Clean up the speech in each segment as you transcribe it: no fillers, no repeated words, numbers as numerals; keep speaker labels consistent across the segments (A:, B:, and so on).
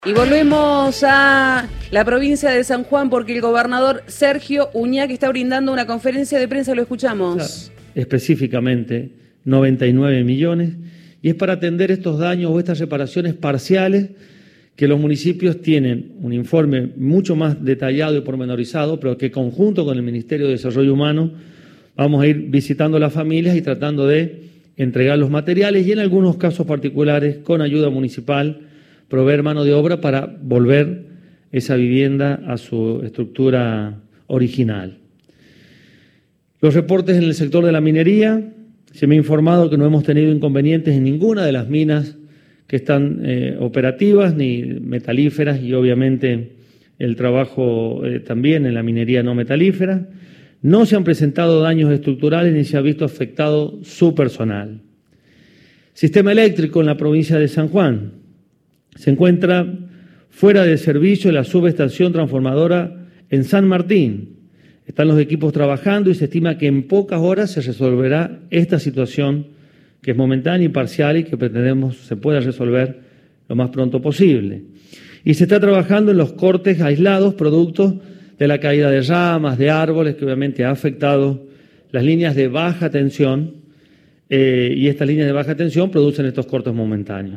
A: Y volvemos a la provincia de San Juan porque el gobernador Sergio Uñac está brindando una conferencia de prensa, lo escuchamos.
B: Específicamente 99 millones y es para atender estos daños o estas reparaciones parciales que los municipios tienen un informe mucho más detallado y pormenorizado, pero que conjunto con el Ministerio de Desarrollo Humano vamos a ir visitando las familias y tratando de entregar los materiales y en algunos casos particulares con ayuda municipal proveer mano de obra para volver esa vivienda a su estructura original. Los reportes en el sector de la minería, se me ha informado que no hemos tenido inconvenientes en ninguna de las minas que están operativas ni metalíferas y obviamente el trabajo también en la minería no metalífera. No se han presentado daños estructurales ni se ha visto afectado su personal. Sistema eléctrico en la provincia de San Juan. Se encuentra fuera de servicio la subestación transformadora en San Martín. Están los equipos trabajando y se estima que en pocas horas se resolverá esta situación que es momentánea y parcial y que pretendemos se pueda resolver lo más pronto posible. Y se está trabajando en los cortes aislados producto de la caída de ramas, de árboles, que obviamente ha afectado las líneas de baja tensión y estas líneas de baja tensión producen estos cortes momentáneos.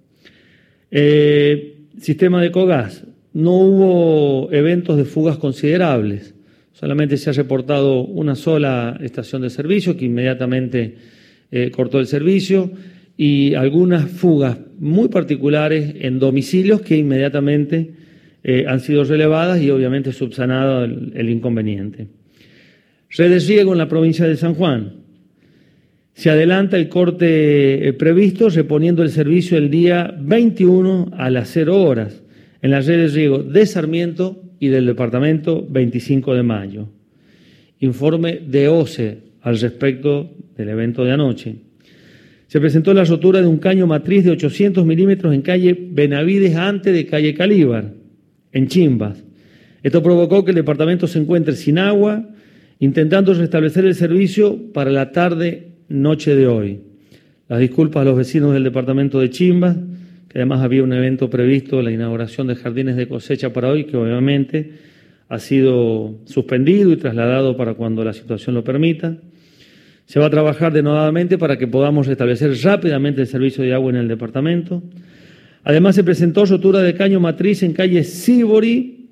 B: Sistema de Ecogás. No hubo eventos de fugas considerables. Solamente se ha reportado una sola estación de servicio que inmediatamente cortó el servicio y algunas fugas muy particulares en domicilios que inmediatamente han sido relevadas y obviamente subsanado el inconveniente. Red de riego en la provincia de San Juan. Se adelanta el corte previsto, reponiendo el servicio el día 21 a las 0 horas en la red de riego de Sarmiento y del departamento 25 de mayo. Informe de OCE al respecto del evento de anoche. Se presentó la rotura de un caño matriz de 800 milímetros en calle Benavides antes de calle Calíbar, en Chimbas. Esto provocó que el departamento se encuentre sin agua, intentando restablecer el servicio para la tarde-noche de hoy. Las disculpas a los vecinos del departamento de Chimbas, que además había un evento previsto, la inauguración de jardines de cosecha para hoy, que obviamente ha sido suspendido y trasladado para cuando la situación lo permita. Se va a trabajar denodadamente para que podamos restablecer rápidamente el servicio de agua en el departamento. Además, se presentó rotura de caño matriz en calle Sibori,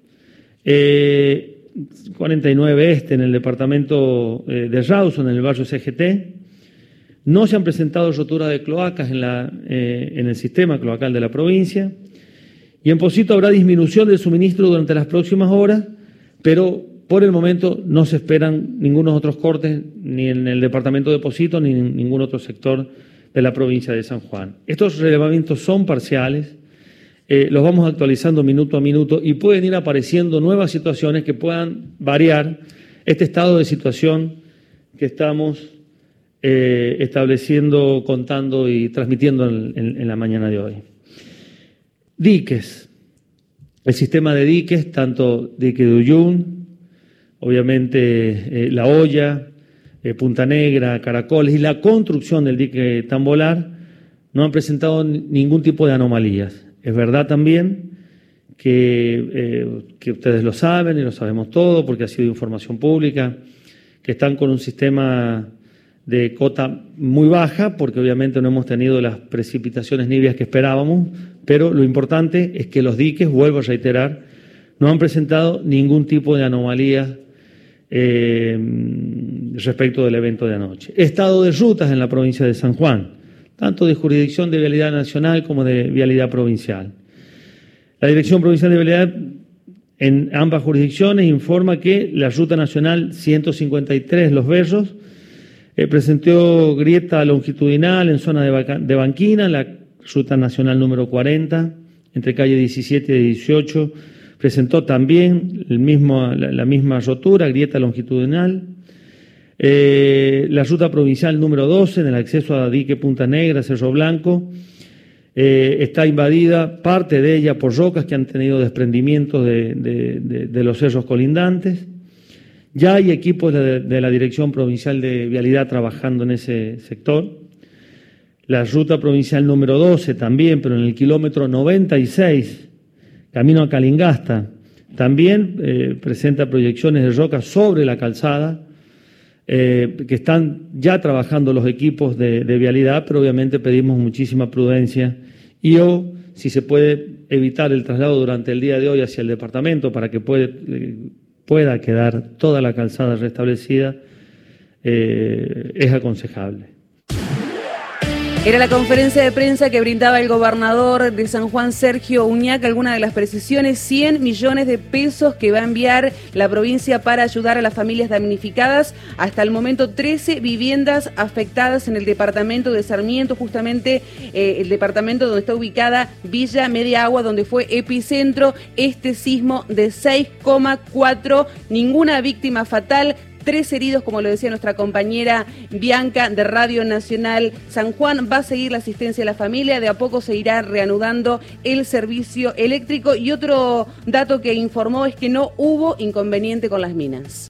B: 49 Este, en el departamento de Rawson, en el barrio CGT. No se han presentado roturas de cloacas en el sistema cloacal de la provincia. Y en Pocito habrá disminución del suministro durante las próximas horas, pero por el momento no se esperan ningunos otros cortes, ni en el departamento de Pocito, ni en ningún otro sector de la provincia de San Juan. Estos relevamientos son parciales, los vamos actualizando minuto a minuto y pueden ir apareciendo nuevas situaciones que puedan variar este estado de situación que estamos estableciendo, contando y transmitiendo en la mañana de hoy. Diques. El sistema de diques, tanto dique de Uyún, obviamente La Hoya, Punta Negra, Caracoles y la construcción del dique Tambolar no han presentado ningún tipo de anomalías. Es verdad también que ustedes lo saben y lo sabemos todo porque ha sido información pública, que están con un sistema de cota muy baja porque obviamente no hemos tenido las precipitaciones nivias que esperábamos, pero lo importante es que los diques, vuelvo a reiterar, no han presentado ningún tipo de anomalía respecto del evento de anoche. Estado de rutas en la provincia de San Juan, tanto de jurisdicción de vialidad nacional como de vialidad provincial. La Dirección Provincial de Vialidad en ambas jurisdicciones informa que la Ruta Nacional 153 Los Berros presentó grieta longitudinal en zona de banquina, la Ruta Nacional número 40, entre calle 17 y 18, presentó también la misma rotura, grieta longitudinal. La ruta provincial número 12, en el acceso a dique Punta Negra, Cerro Blanco, está invadida parte de ella por rocas que han tenido desprendimientos de los cerros colindantes. Ya hay equipos de la Dirección Provincial de Vialidad trabajando en ese sector. La ruta provincial número 12 también, pero en el kilómetro 96, camino a Calingasta, también presenta proyecciones de roca sobre la calzada, que están ya trabajando los equipos de vialidad, pero obviamente pedimos muchísima prudencia si se puede evitar el traslado durante el día de hoy hacia el departamento para que pueda quedar toda la calzada restablecida, es aconsejable.
A: Era la conferencia de prensa que brindaba el gobernador de San Juan, Sergio Uñac, alguna de las precisiones: 100 millones de pesos que va a enviar la provincia para ayudar a las familias damnificadas. Hasta el momento 13 viviendas afectadas en el departamento de Sarmiento, justamente el departamento donde está ubicada Villa Media Agua, donde fue epicentro este sismo de 6,4, ninguna víctima fatal. 3 heridos, como lo decía nuestra compañera Bianca de Radio Nacional San Juan. Va a seguir la asistencia a la familia, de a poco se irá reanudando el servicio eléctrico. Y otro dato que informó es que no hubo inconveniente con las minas.